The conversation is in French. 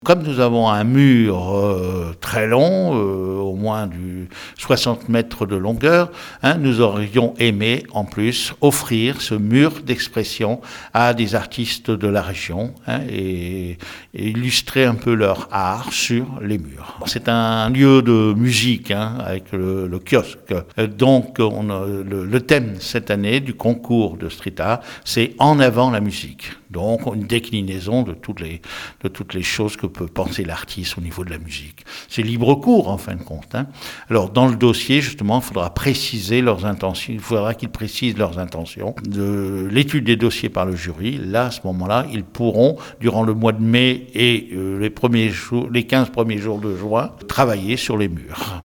Comme nous avons un mur très long, au moins du 60 mètres de longueur, nous aurions aimé en plus offrir ce mur d'expression à des artistes de la région et illustrer un peu leur art sur les murs. C'est un lieu de musique avec le kiosque. Donc le thème cette année du concours de street art, c'est en avant la musique. Donc une déclinaison de toutes les choses que peut penser l'artiste au niveau de la musique. C'est libre cours en fin de compte. Alors dans le dossier justement, il faudra préciser leurs intentions. Il faudra qu'ils précisent leurs intentions. De l'étude des dossiers par le jury, là à ce moment-là, ils pourront durant le mois de mai et les 15 premiers jours de juin travailler sur les murs.